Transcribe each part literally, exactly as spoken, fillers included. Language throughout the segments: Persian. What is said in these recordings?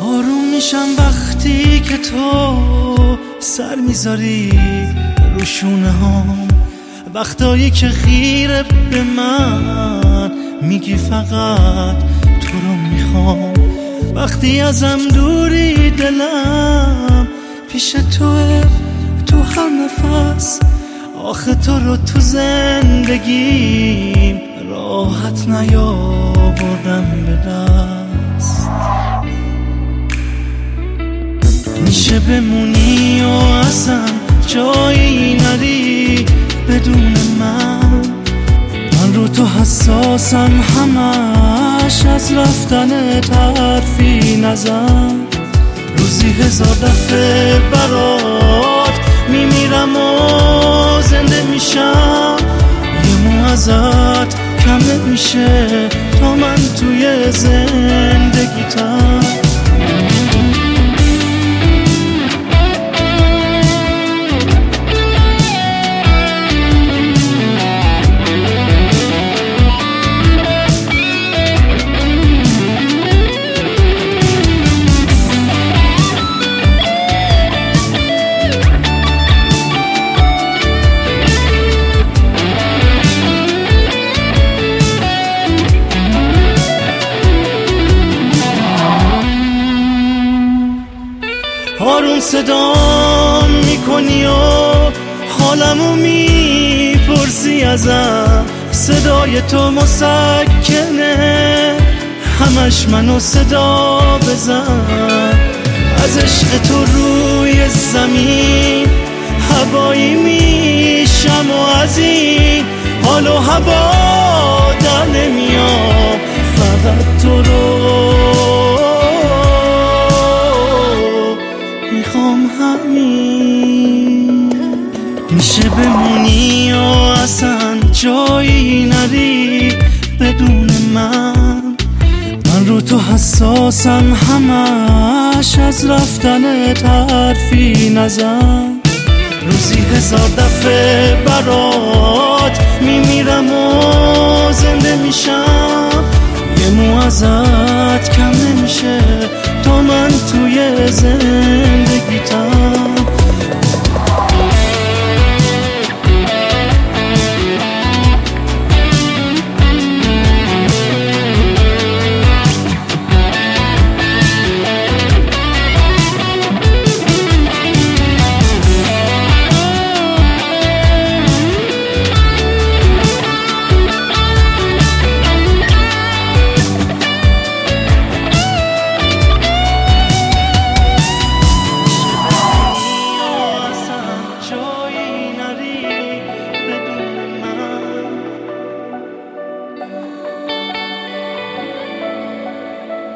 آروم میشم وقتی که تو سر میذاری رو شونه هام، وقتایی که خیره به من میگی فقط تو رو میخوام. وقتی ازم دوری دلم پیش توه تو هر نفس، آخه تو رو تو زندگیم راحت نیاوردم به دست. میشه بمونی و اصلا جایی نری بدون من، من رو تو حساسم همش از رفتن حرفی نزن. روزی هزار دفعه برات میمیرم و زنده میشم، یه مو ازت کم نمیشه تا من توی زندگیتم. آروم صدام میکنی و حالمو میپرسی ازم، صدای تو مسکنه همش منو صدا بزن. از عشق تو روی زمین هوایی میشم و از این حال و هوا در نمیام، فقط تو رو میخوام همین. میشه بمونی و اصلا جایی نری بدون من، من رو تو حساسم همش از رفتن حرفی نزن. روزی هزار دفعه برات میمیرم و زنده میشم، یه مو ازت کم نمیشه تا من توی زندگیتم.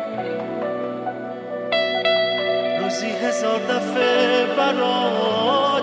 روزی هزار دفعه برات